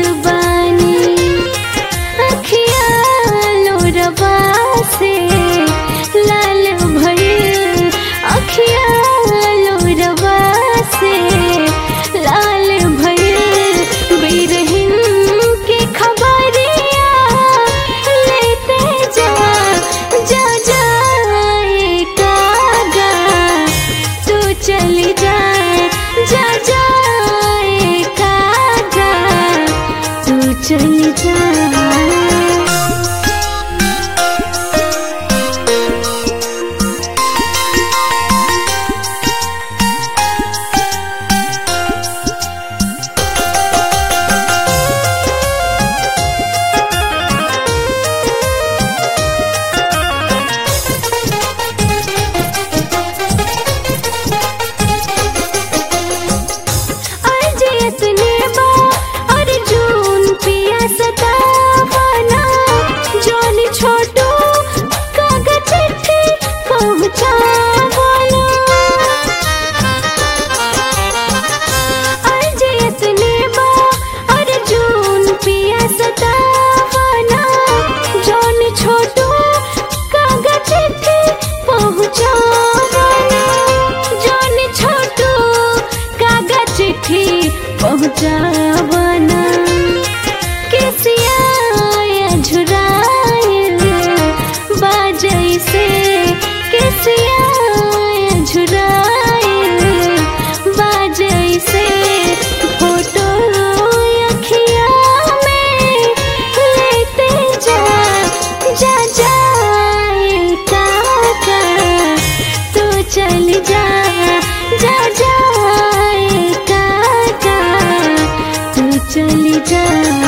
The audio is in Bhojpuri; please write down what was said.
बानी अखिया लोरवा से लाल भइल अखिया लोरवा से लाल भइल बिरहिन के खबरिया लेते जा जाए कागा तू चली जाए जाए कागा तू चली जाए। पहुँचावना केसिया झुराइल बाजै से केसिया झुराइल बाजै से फोटो अखिया में लेते जाए काका तू चली जाए काका तू चली जा।